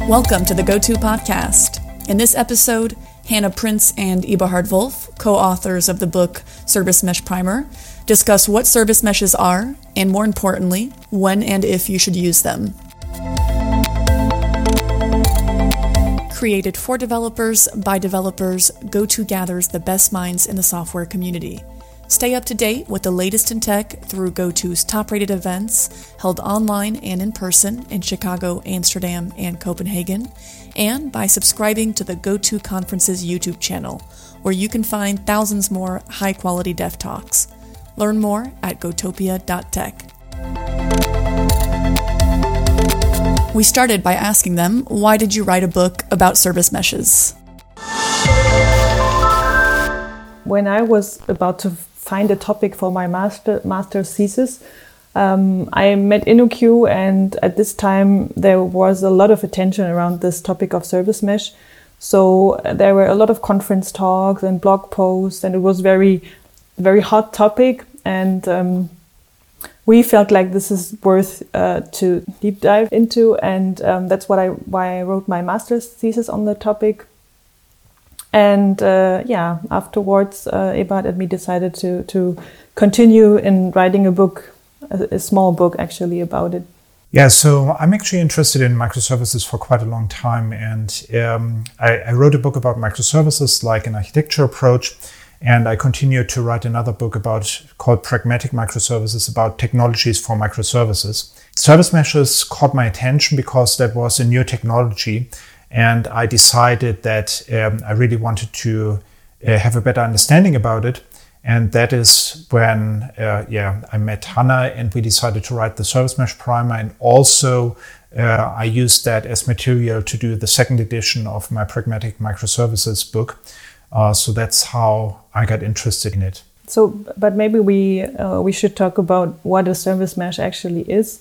Welcome to the GoTo Podcast. In this episode, Hannah Prince and Eberhard Wolf, co-authors of the book Service Mesh Primer, discuss what service meshes are, and more importantly, when and if you should use them. Created for developers by developers, GoTo gathers the best minds in the software community. Stay up to date with the latest in tech through GoTo's top-rated events held online and in person in Chicago, Amsterdam, and Copenhagen, and by subscribing to the GoTo Conferences YouTube channel, where you can find thousands more high-quality dev talks. Learn more at gotopia.tech. We started by asking them, why did you write a book about service meshes? When I was about to find a topic for my master's thesis, I met InnoQ, and at this time there was a lot of attention around this topic of service mesh. So there were a lot of conference talks and blog posts, and it was very hot topic. And we felt like this is worth to deep dive into, and that's why I wrote my master's thesis on the topic. And afterwards, Eberhard and me decided to continue in writing a book, a small book actually, about it. Yeah, so I'm actually interested in microservices for quite a long time. And I wrote a book about microservices, like an architecture approach. And I continued to write another book called Pragmatic Microservices, about technologies for microservices. Service meshes caught my attention because that was a new technology. And I decided that I really wanted to have a better understanding about it. And that is when I met Hannah, and we decided to write the Service Mesh Primer. And also I used that as material to do the second edition of my Pragmatic Microservices book. So that's how I got interested in it. So, but maybe we should talk about what a service mesh actually is.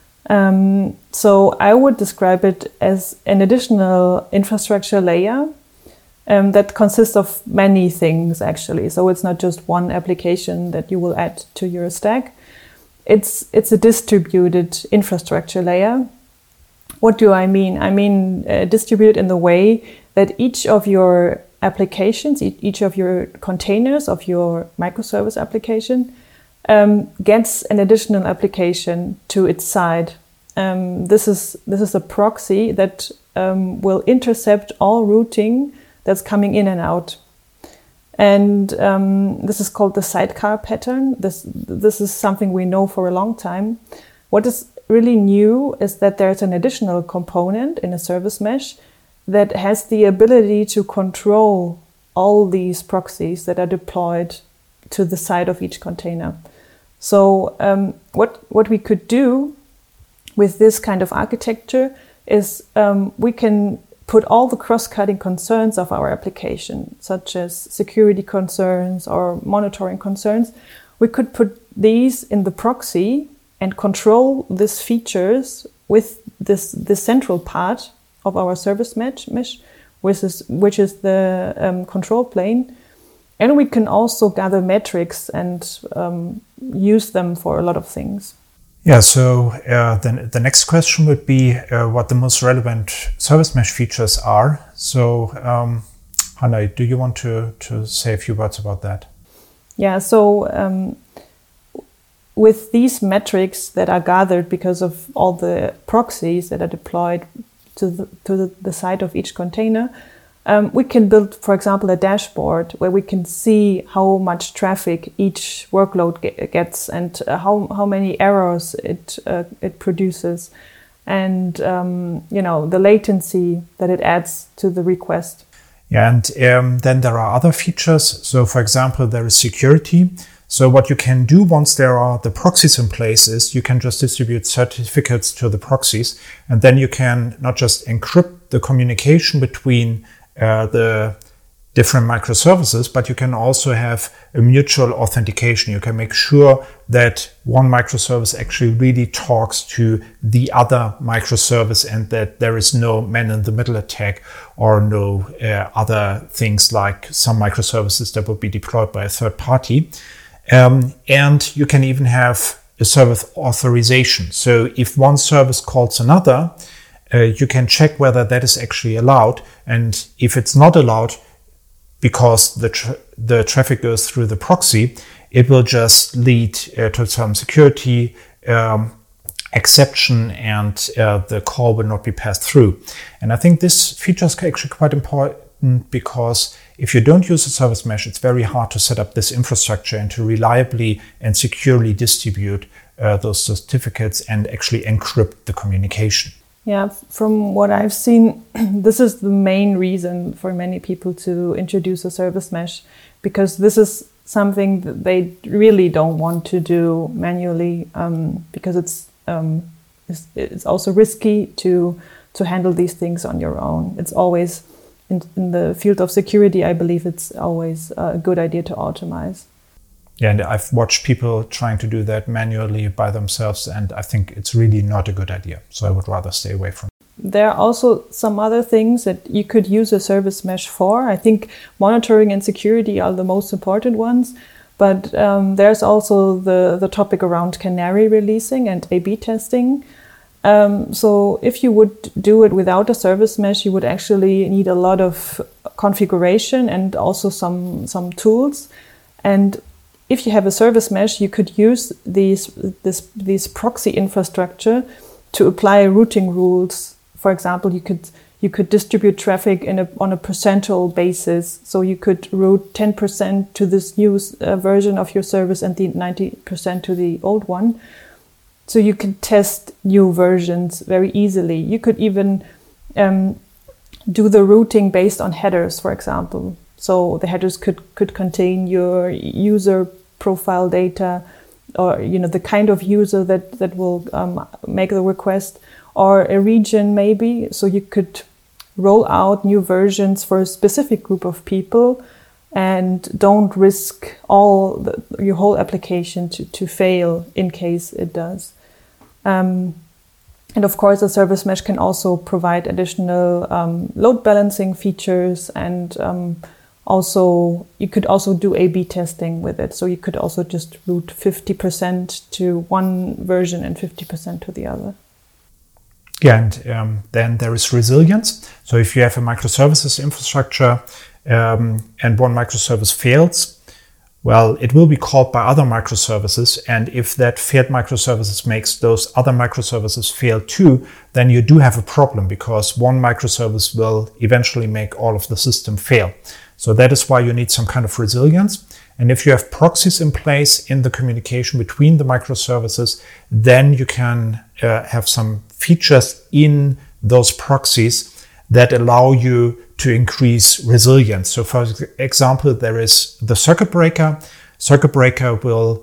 So I would describe it as an additional infrastructure layer that consists of many things, actually. So it's not just one application that you will add to your stack. It's a distributed infrastructure layer. What do I mean? I mean distributed in the way that each of your applications, each of your containers of your microservice application gets an additional application to its side. This is a proxy that will intercept all routing that's coming in and out, and this is called the sidecar pattern. This is something we know for a long time. What is really new is that there's an additional component in a service mesh that has the ability to control all these proxies that are deployed to the side of each container. So what we could do with this kind of architecture is we can put all the cross-cutting concerns of our application, such as security concerns or monitoring concerns. We could put these in the proxy and control these features with this central part of our service mesh, which is the control plane. And we can also gather metrics and use them for a lot of things. Yeah, so then the next question would be what the most relevant service mesh features are. So Hannah, do you want to say a few words about that? Yeah, so with these metrics that are gathered because of all the proxies that are deployed to the side of each container, we can build, for example, a dashboard where we can see how much traffic each workload gets and how many errors it produces, and the latency that it adds to the request. Yeah, and then there are other features. So, for example, there is security. So what you can do once there are the proxies in place is you can just distribute certificates to the proxies, and then you can not just encrypt the communication between the different microservices, but you can also have a mutual authentication. You can make sure that one microservice actually really talks to the other microservice, and that there is no man-in-the-middle attack or no other things like some microservices that will be deployed by a third party. And you can even have a service authorization. So if one service calls another, you can check whether that is actually allowed. And if it's not allowed because the traffic goes through the proxy, it will just lead to some security exception, and the call will not be passed through. And I think this feature is actually quite important, because if you don't use a service mesh, it's very hard to set up this infrastructure and to reliably and securely distribute those certificates and actually encrypt the communication. Yeah, from what I've seen, this is the main reason for many people to introduce a service mesh, because this is something that they really don't want to do manually, because it's also risky to handle these things on your own. It's always, in the field of security, I believe it's always a good idea to automate. Yeah, and I've watched people trying to do that manually by themselves, and I think it's really not a good idea. So I would rather stay away from it. There are also some other things that you could use a service mesh for. I think monitoring and security are the most important ones, but there's also the topic around canary releasing and A/B testing. So if you would do it without a service mesh, you would actually need a lot of configuration and also some tools. And if you have a service mesh, you could use these proxy infrastructure to apply routing rules. For example, you could distribute traffic on a percentual basis. So you could route 10% to this new version of your service and the 90% to the old one. So you can test new versions very easily. You could even do the routing based on headers, for example. So the headers could contain your user profile data, or the kind of user that will make the request, or a region maybe. So you could roll out new versions for a specific group of people and don't risk your whole application to fail in case it does. And of course, a service mesh can also provide additional load balancing features, and also you could also do A/B testing with it. So you could also just route 50% to one version and 50% to the other. Yeah, and then there is resilience. So if you have a microservices infrastructure and one microservice fails, well, it will be called by other microservices. And if that failed microservices makes those other microservices fail too, then you do have a problem, because one microservice will eventually make all of the system fail. So that is why you need some kind of resilience. And if you have proxies in place in the communication between the microservices, then you can have some features in those proxies that allow you to increase resilience. So for example, there is the circuit breaker. Circuit breaker will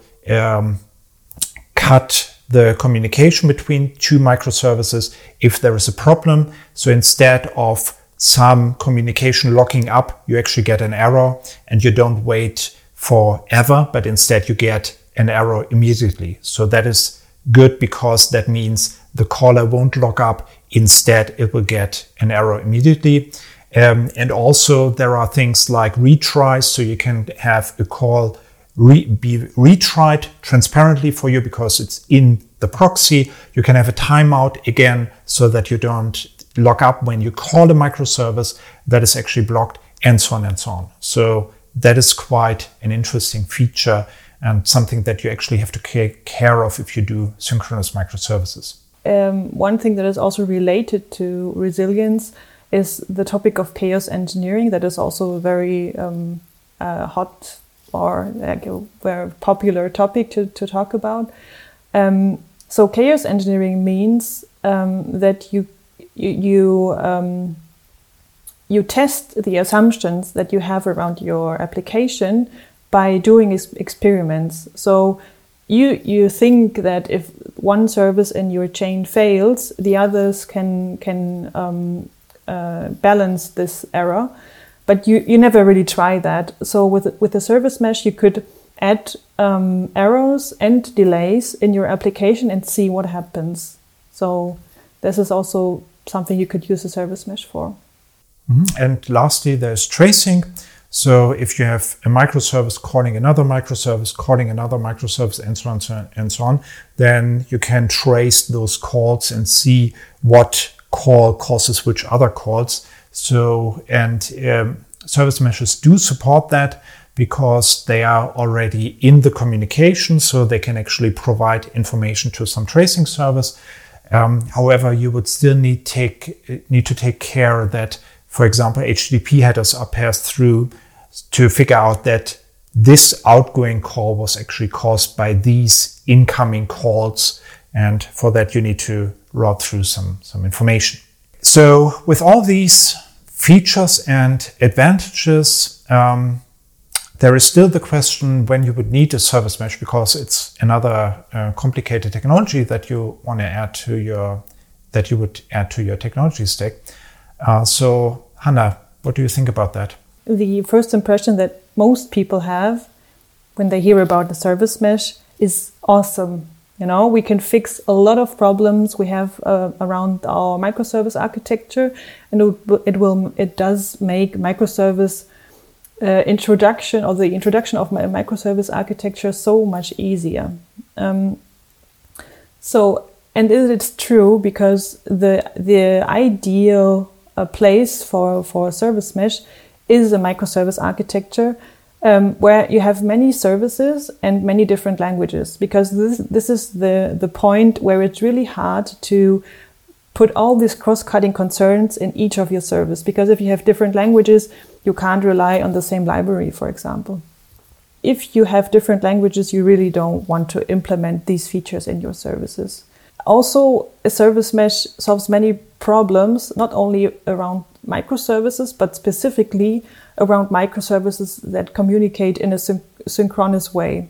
cut the communication between two microservices if there is a problem. So instead of some communication locking up, you actually get an error, and you don't wait forever, but instead you get an error immediately. So that is good, because that means the caller won't lock up. Instead, it will get an error immediately. And also there are things like retries. So you can have a call be retried transparently for you because it's in the proxy. You can have a timeout again, so that you don't lock up when you call a microservice that is actually blocked, and so on and so on. So that is quite an interesting feature, and something that you actually have to take care of if you do synchronous microservices. One thing that is also related to resilience is the topic of chaos engineering. That is also a very hot or like a very popular topic to talk about. So chaos engineering means that you test the assumptions that you have around your application by doing experiments. So you think that if one service in your chain fails, the others can balance this error, but you never really try that. So with a service mesh, you could add errors and delays in your application and see what happens. So this is also something you could use a service mesh for. Mm-hmm. And lastly, there's tracing. So if you have a microservice calling another microservice, and so on, then you can trace those calls and see what call causes which other calls. So, and service meshes do support that because they are already in the communication, so they can actually provide information to some tracing service. However, you would still need to take care that, for example, HTTP headers are passed through to figure out that this outgoing call was actually caused by these incoming calls. And for that, you need to route through some information. So with all these features and advantages, there is still the question when you would need a service mesh, because it's another complicated technology that you want to add to your technology stack. So Hanna, what do you think about that? The first impression that most people have when they hear about the service mesh is awesome. You know, we can fix a lot of problems we have around our microservice architecture, and it does make microservice introduction of microservice architecture so much easier. And it's true, because the ideal place for a service mesh is a microservice architecture, where you have many services and many different languages, because this is the point where it's really hard to put all these cross-cutting concerns in each of your service, because if you have different languages, you can't rely on the same library, for example. If you have different languages, you really don't want to implement these features in your services. Also, a service mesh solves many problems, not only around microservices, but specifically around microservices that communicate in a synchronous way.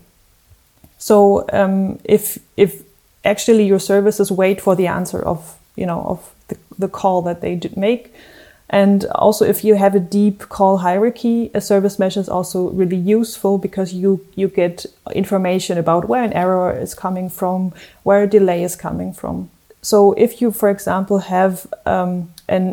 So if actually your services wait for the answer of the call that they make, and also if you have a deep call hierarchy, a service mesh is also really useful, because you get information about where an error is coming from, where a delay is coming from. So if you, for example, have a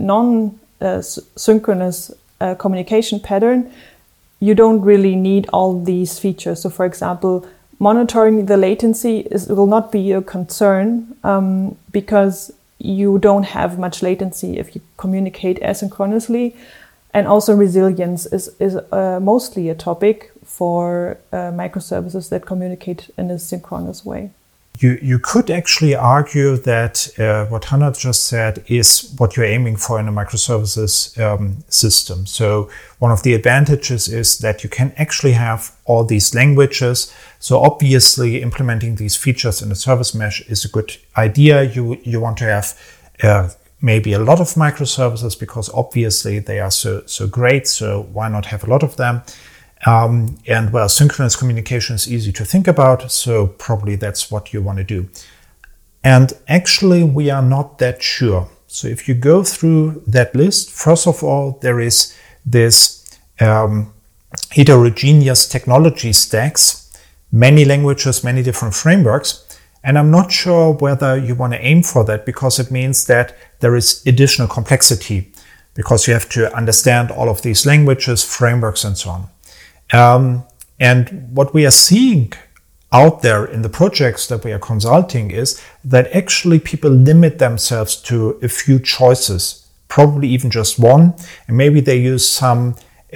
non-synchronous communication pattern, you don't really need all these features. So for example, monitoring the latency will not be a concern, because you don't have much latency if you communicate asynchronously. And also resilience is mostly a topic for microservices that communicate in a synchronous way. You could actually argue that what Hanna just said is what you're aiming for in a microservices system. So one of the advantages is that you can actually have all these languages. So obviously implementing these features in a service mesh is a good idea. You want to have maybe a lot of microservices, because obviously they are so great. So why not have a lot of them? And well, synchronous communication is easy to think about, so probably that's what you want to do. And actually, we are not that sure. So if you go through that list, first of all, there is this heterogeneous technology stacks, many languages, many different frameworks. And I'm not sure whether you want to aim for that, because it means that there is additional complexity, because you have to understand all of these languages, frameworks, and so on. And what we are seeing out there in the projects that we are consulting is that actually people limit themselves to a few choices, probably even just one, and maybe they use some,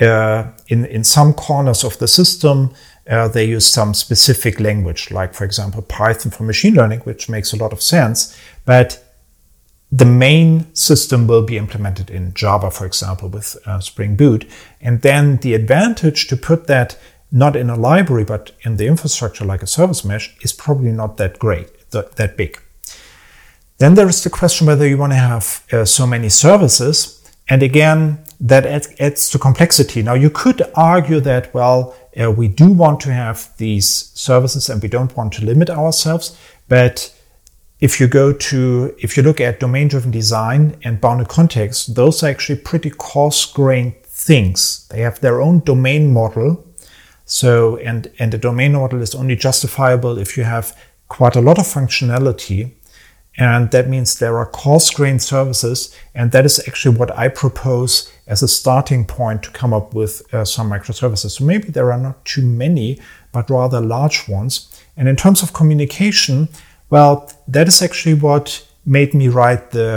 in some corners of the system, they use some specific language, like for example Python for machine learning, which makes a lot of sense, but the main system will be implemented in Java, for example, with Spring Boot. And then the advantage to put that not in a library, but in the infrastructure like a service mesh is probably not that great, that big. Then there is the question whether you want to have so many services. And again, that adds to complexity. Now, you could argue that, well, we do want to have these services and we don't want to limit ourselves, but if you look at domain-driven design and bounded context, those are actually pretty coarse-grained things. They have their own domain model. So, and the domain model is only justifiable if you have quite a lot of functionality. And that means there are coarse-grained services. And that is actually what I propose as a starting point to come up with some microservices. So maybe there are not too many, but rather large ones. And in terms of communication, well, that is actually what made me write the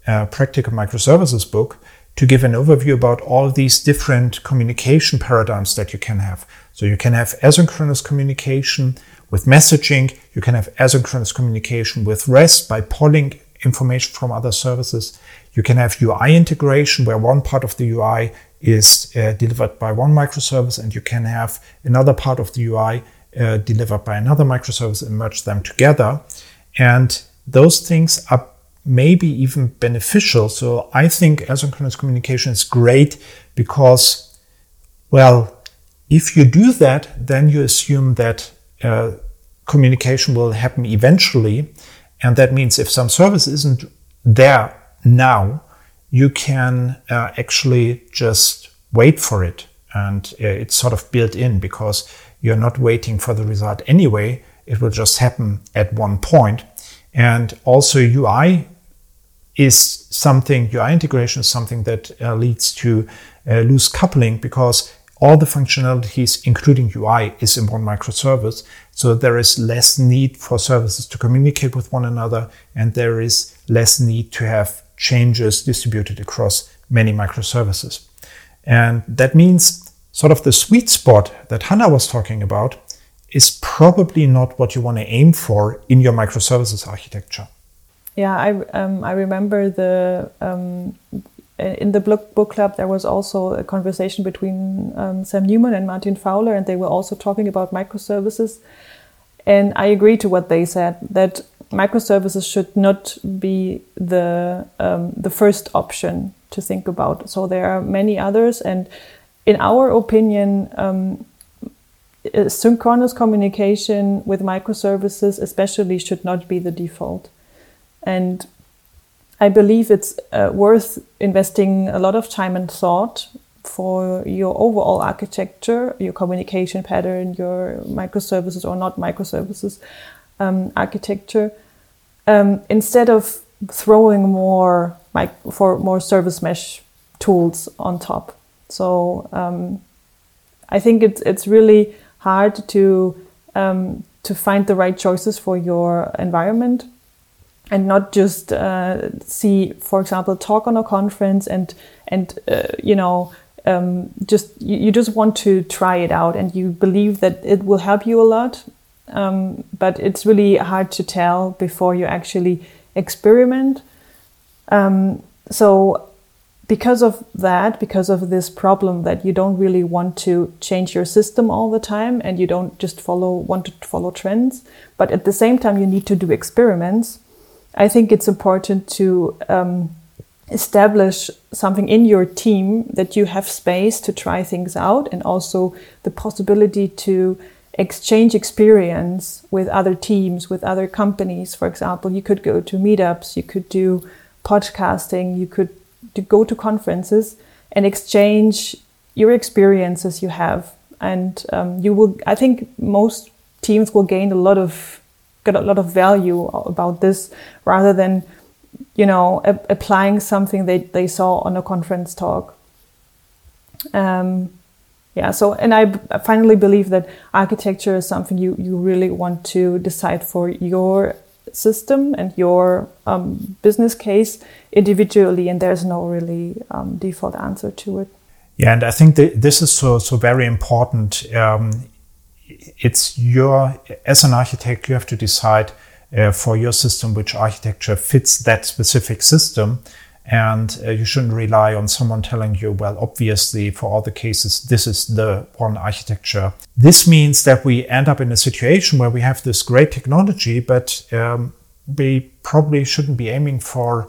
Practical Microservices book to give an overview about all these different communication paradigms that you can have. So you can have asynchronous communication with messaging. You can have asynchronous communication with REST by polling information from other services. You can have UI integration where one part of the UI is delivered by one microservice, and you can have another part of the UI delivered by another microservice and merge them together. And those things are maybe even beneficial. So I think asynchronous communication is great because, well, if you do that, then you assume that communication will happen eventually. And that means if some service isn't there now, you can actually just wait for it. And it's sort of built in because you're not waiting for the result anyway. It will just happen at one point. And also UI integration is something that leads to loose coupling because all the functionalities, including UI, is in one microservice. So there is less need for services to communicate with one another, and there is less need to have changes distributed across many microservices. And that means sort of the sweet spot that Hannah was talking about is probably not what you want to aim for in your microservices architecture. Yeah, I remember in the book club there was also a conversation between Sam Newman and Martin Fowler, and they were also talking about microservices. And I agree to what they said, that microservices should not be the first option to think about. So there are many others, and in our opinion, synchronous communication with microservices especially should not be the default. And I believe it's worth investing a lot of time and thought for your overall architecture, your communication pattern, your microservices or not microservices architecture, instead of throwing more service mesh tools on top. So I think it's really hard to find the right choices for your environment. And not just see, for example, talk on a conference and you just want to try it out and you believe that it will help you a lot, but it's really hard to tell before you actually experiment. So because of this problem that you don't really want to change your system all the time and you don't just want to follow trends, but at the same time you need to do experiments, I think it's important to establish something in your team that you have space to try things out and also the possibility to exchange experience with other teams, with other companies. For example, you could go to meetups, you could do podcasting, you could go to conferences and exchange your experiences you have. And I think most teams will get a lot of value about this rather than, applying something they saw on a conference talk. And I finally believe that architecture is something you really want to decide for your system and your business case individually, and there's no really default answer to it. Yeah, and I think this is so very important. It's as an architect, you have to decide for your system which architecture fits that specific system. And you shouldn't rely on someone telling you, well, obviously, for all the cases, this is the one architecture. This means that we end up in a situation where we have this great technology, but we probably shouldn't be aiming for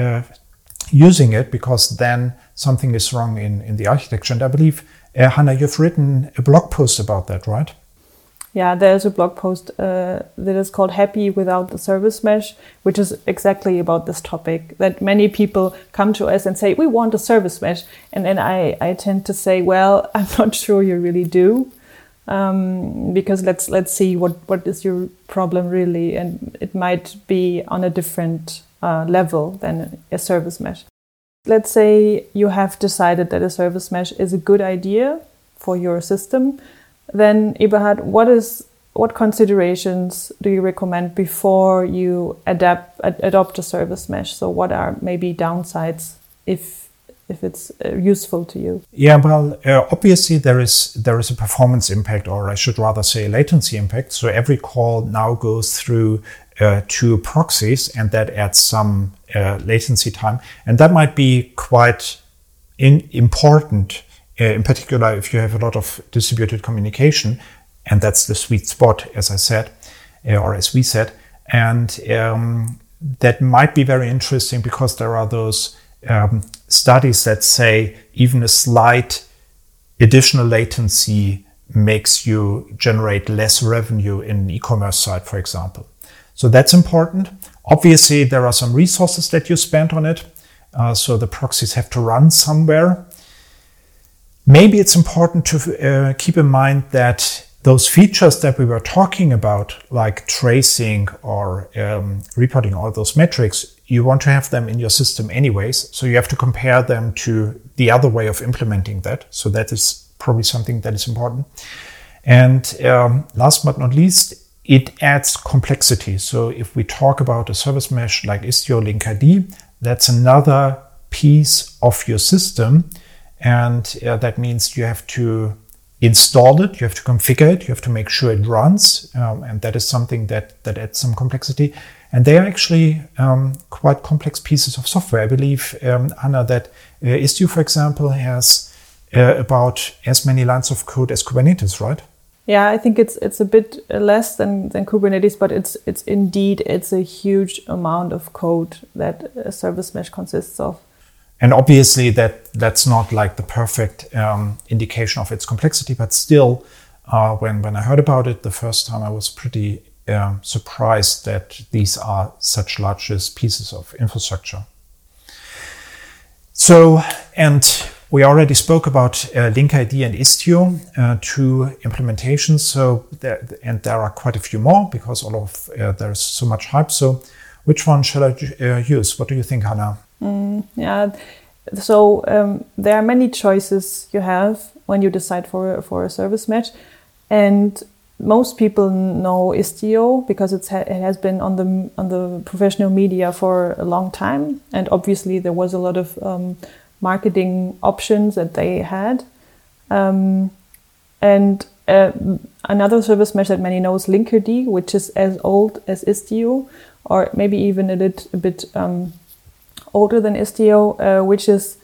using it because then something is wrong in the architecture. And I believe, Hannah, you've written a blog post about that, right? Yeah, there's a blog post that is called Happy Without the Service Mesh, which is exactly about this topic, that many people come to us and say, we want a service mesh. And then I tend to say, well, I'm not sure you really do, because let's see what is your problem really. And it might be on a different level than a service mesh. Let's say you have decided that a service mesh is a good idea for your system. Then, Eberhard, what is what considerations do you recommend before you adopt a service mesh? So what are maybe downsides if it's useful to you? Yeah, well, obviously there is a performance impact, or I should rather say a latency impact. So every call now goes through 2 proxies, and that adds some latency time. And that might be quite important, in particular if you have a lot of distributed communication. And that's the sweet spot, as I said, or as we said. And that might be very interesting because there are those studies that say even a slight additional latency makes you generate less revenue in an e-commerce site, for example. So that's important. Obviously, there are some resources that you spend on it. So the proxies have to run somewhere. Maybe it's important to keep in mind that those features that we were talking about, like tracing or reporting all those metrics, you want to have them in your system anyways. So you have to compare them to the other way of implementing that. So that is probably something that is important. And last but not least, it adds complexity. So if we talk about a service mesh like Istio Linkerd, that's another piece of your system. And that means you have to install it, you have to configure it, you have to make sure it runs. And that is something that adds some complexity. And they are actually quite complex pieces of software. I believe, Anna, that Istio, for example, has about as many lines of code as Kubernetes, right? Yeah, I think it's a bit less than Kubernetes, but it's a huge amount of code that a service mesh consists of. And obviously that's not like the perfect indication of its complexity, but still, when I heard about it the first time, I was pretty surprised that these are such large pieces of infrastructure. So, and we already spoke about Linkerd and Istio, 2 implementations. So there are quite a few more because there's so much hype. So which one shall I use? What do you think, Hannah? Yeah, so there are many choices you have when you decide for a service mesh, and most people know Istio because it has been on the professional media for a long time, and obviously there was a lot of marketing options that they had, and another service mesh that many know is Linkerd, which is as old as Istio, or maybe even a bit older than Istio, which is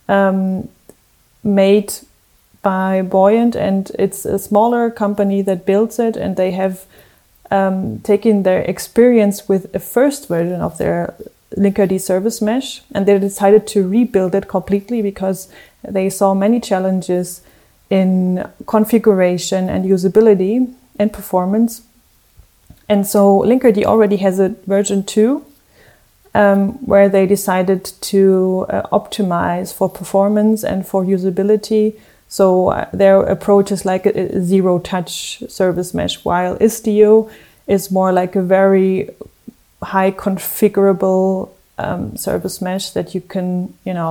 made by Buoyant, and it's a smaller company that builds it, and they have taken their experience with a first version of their Linkerd service mesh, and they decided to rebuild it completely because they saw many challenges in configuration and usability and performance. And so Linkerd already has a version 2, where they decided to optimize for performance and for usability. So their approach is like a zero-touch service mesh, while Istio is more like a very high configurable service mesh that you can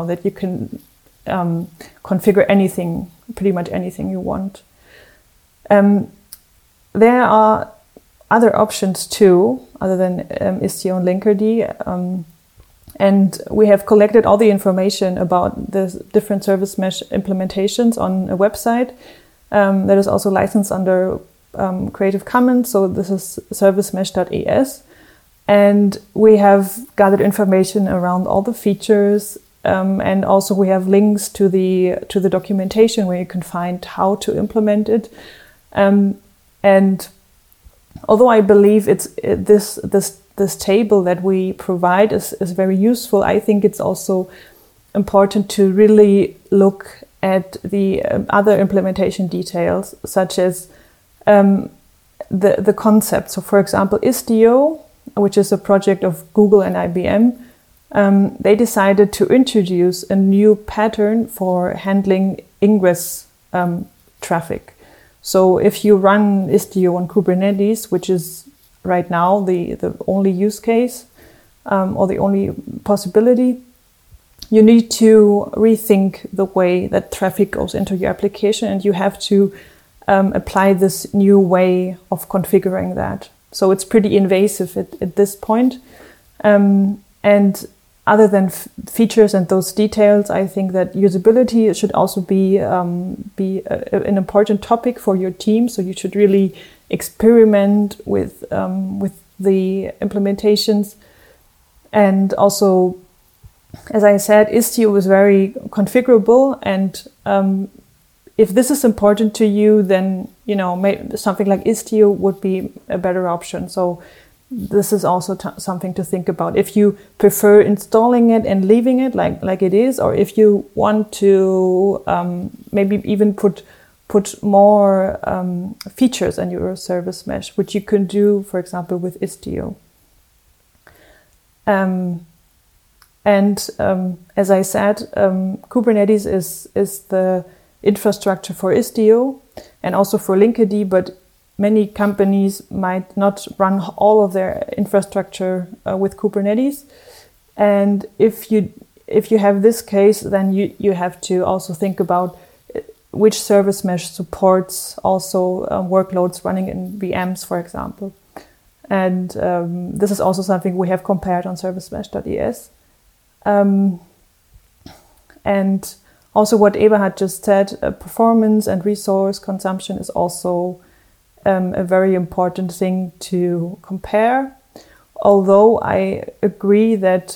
configure anything, pretty much anything you want. There are other options too, other than Istio and Linkerd, and we have collected all the information about the different service mesh implementations on a website that is also licensed under Creative Commons. So this is servicemesh.es, and we have gathered information around all the features, and also we have links to the documentation where you can find how to implement it. And although I believe this table that we provide is very useful, I think it's also important to really look at the other implementation details, such as the concept. So, for example, Istio, which is a project of Google and IBM, they decided to introduce a new pattern for handling ingress traffic. So if you run Istio on Kubernetes, which is right now the only use case or the only possibility, you need to rethink the way that traffic goes into your application, and you have to apply this new way of configuring that. So it's pretty invasive at this point. And other than features and those details, I think that usability should also be an important topic for your team. So you should really experiment with the implementations. And also, as I said, Istio is very configurable, and if this is important to you, then maybe something like Istio would be a better option. So this is also something to think about. If you prefer installing it and leaving it like it is, or if you want to maybe even put more features in your service mesh, which you can do, for example, with Istio. As I said, Kubernetes is the infrastructure for Istio and also for Linkerd, but many companies might not run all of their infrastructure with Kubernetes. And if you have this case, then you have to also think about which service mesh supports also workloads running in VMs, for example. And this is also something we have compared on servicemesh.es. And also what Eberhard just said, performance and resource consumption is also a very important thing to compare. Although I agree that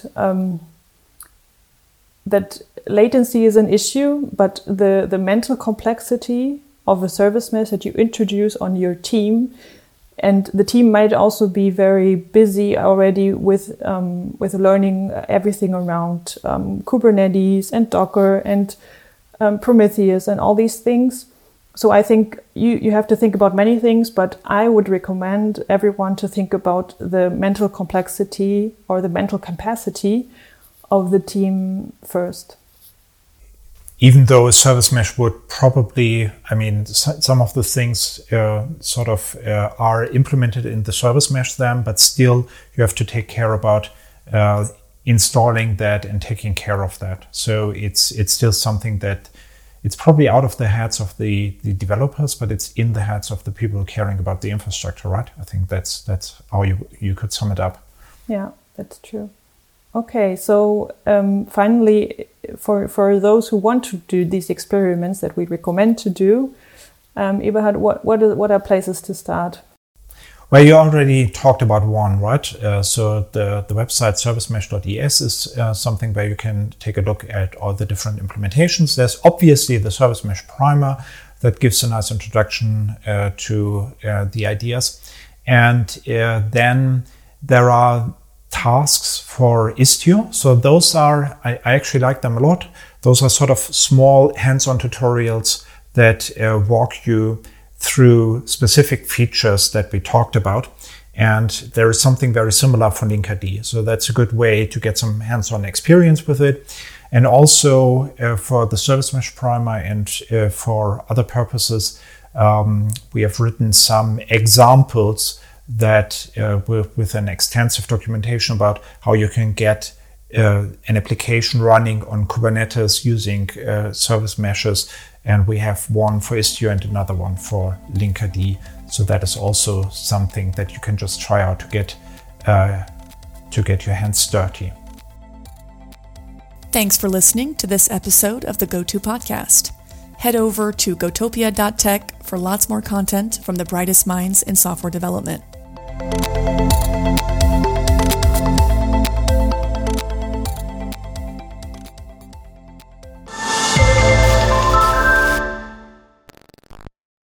that latency is an issue, but the mental complexity of a service mesh that you introduce on your team, and the team might also be very busy already with learning everything around Kubernetes and Docker and Prometheus and all these things. So I think you have to think about many things, but I would recommend everyone to think about the mental complexity or the mental capacity of the team first. Even though a service mesh would probably, some of the things are implemented in the service mesh then, but still you have to take care about installing that and taking care of that. So it's still something that it's probably out of the heads of the developers, but it's in the heads of the people caring about the infrastructure, right? I think that's how you could sum it up. Yeah, that's true. Okay, so finally, for those who want to do these experiments that we recommend to do, Eberhard, what are places to start? Well, you already talked about one, right? So the website servicemesh.es is something where you can take a look at all the different implementations. There's obviously the Service Mesh Primer that gives a nice introduction to the ideas. And then there are tasks for Istio. So those are, I actually like them a lot. Those are sort of small hands-on tutorials that walk you through specific features that we talked about. And there is something very similar for Linkerd. So that's a good way to get some hands-on experience with it. And also for the Service Mesh Primer and for other purposes, we have written some examples that with an extensive documentation about how you can get an application running on Kubernetes using service meshes. And we have one for Istio and another one for Linkerd. So that is also something that you can just try out to get your hands dirty. Thanks for listening to this episode of the GoTo podcast. Head over to gotopia.tech for lots more content from the brightest minds in software development.